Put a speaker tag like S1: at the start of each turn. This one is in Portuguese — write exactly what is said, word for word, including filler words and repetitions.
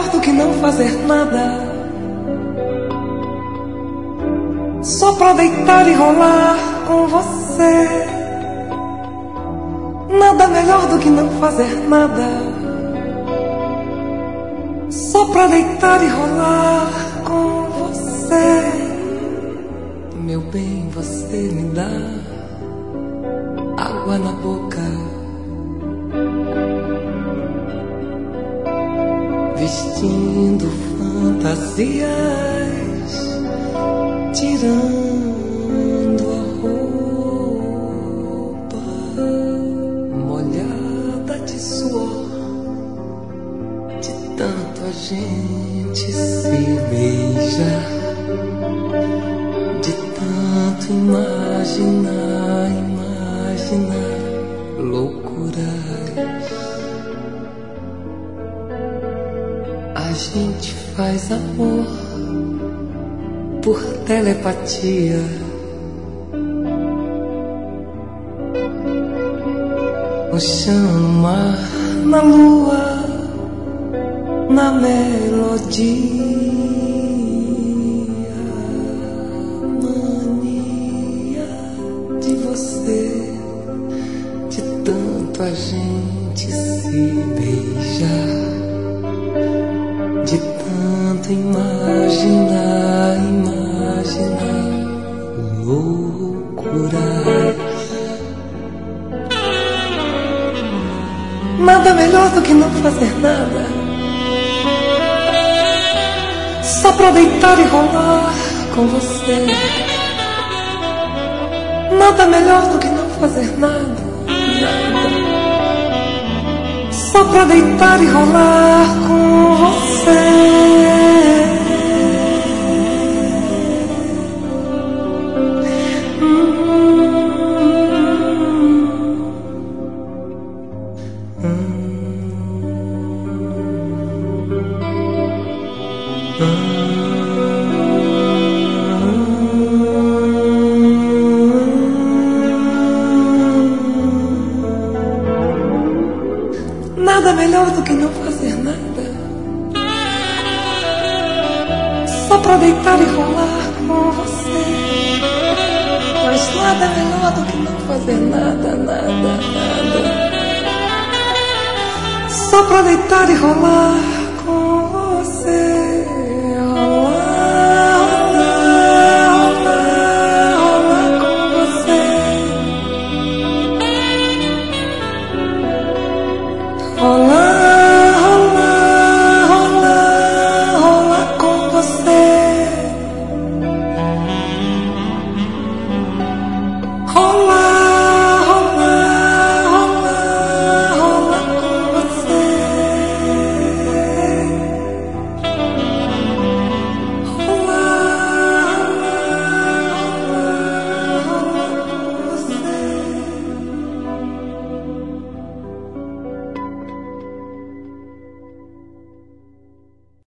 S1: melhor do que não fazer nada, só pra deitar e rolar com você. Nada melhor do que não fazer nada, só pra deitar e rolar com você. Meu bem, você me dá água na boca, vestindo fantasias, tirando a roupa molhada de suor, de tanto a gente se beijar, de tanto imaginar, imaginar loucuras. A gente faz amor por telepatia, o chama na lua, na melodia, mania de você, de tanto a gente se beijar, de tanto imaginar, imaginar loucuras. Nada melhor do que não fazer nada, só pra deitar e rolar com você. Nada melhor do que não fazer nada, nada, só pra deitar e rolar com você. Nada melhor do que não fazer nada, só pra deitar e rolar com você. Mas nada melhor do que não fazer nada, nada, nada, só pra deitar e rolar